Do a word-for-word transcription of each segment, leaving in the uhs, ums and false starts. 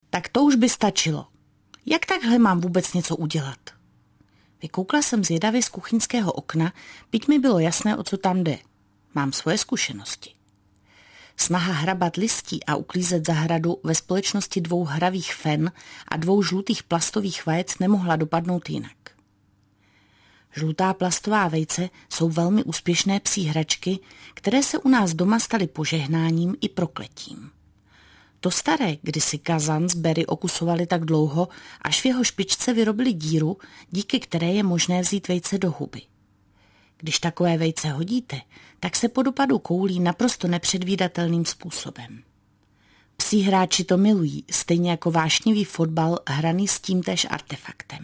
Tak to už by stačilo. Jak takhle mám vůbec něco udělat? Vykoukla jsem zvědavě z kuchyňského okna, byť mi bylo jasné, o co tam jde. Mám svoje zkušenosti. Snaha hrabat listí a uklízet zahradu ve společnosti dvou hravých fen a dvou žlutých plastových vajec nemohla dopadnout jinak. Žlutá plastová vejce jsou velmi úspěšné psí hračky, které se u nás doma staly požehnáním i prokletím. To staré, kdy si kazan z Berry okusovali tak dlouho, až v jeho špičce vyrobili díru, díky které je možné vzít vejce do huby. Když takové vejce hodíte, tak se po dopadu koulí naprosto nepředvídatelným způsobem. Psí hráči to milují, stejně jako vášnivý fotbal hraný s tímtéž artefaktem.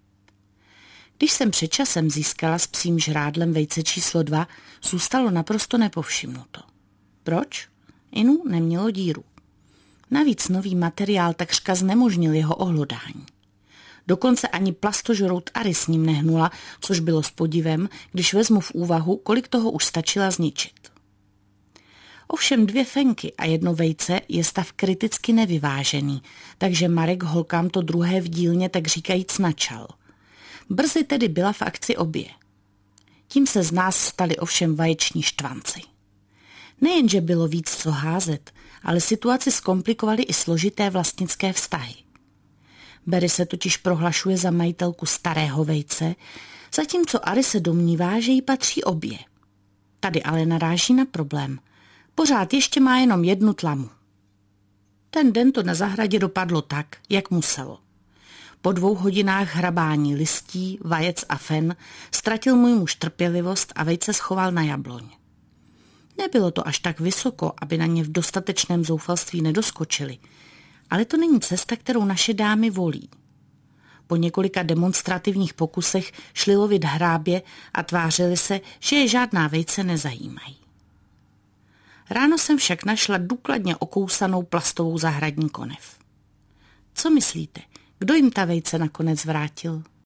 Když jsem před časem získala s psím žrádlem vejce číslo dva, zůstalo naprosto nepovšimnuto. Proč? Inu nemělo díru. Navíc nový materiál takřka znemožnil jeho ohlodání. Dokonce ani plastožrout Ary s ním nehnula, což bylo s podivem, když vezmu v úvahu, kolik toho už stačila zničit. Ovšem dvě fenky a jedno vejce je stav kriticky nevyvážený, takže Marek holkám to druhé v dílně tak říkajíc načal. Brzy tedy byla v akci obě. Tím se z nás stali ovšem vaječní štvanci. Nejenže bylo víc co házet, ale situaci zkomplikovaly i složité vlastnické vztahy. Berry se totiž prohlašuje za majitelku starého vejce, zatímco Ary se domnívá, že jí patří obě. Tady ale naráží na problém. Pořád ještě má jenom jednu tlamu. Ten den to na zahradě dopadlo tak, jak muselo. Po dvou hodinách hrabání listí, vajec a fen ztratil můj muž trpělivost a vejce schoval na jabloň. Nebylo to až tak vysoko, aby na ně v dostatečném zoufalství nedoskočili, ale to není cesta, kterou naše dámy volí. Po několika demonstrativních pokusech šli lovit hrábě a tvářili se, že je žádná vejce nezajímají. Ráno jsem však našla důkladně okousanou plastovou zahradní konev. Co myslíte, kdo jim ta vejce nakonec vrátil?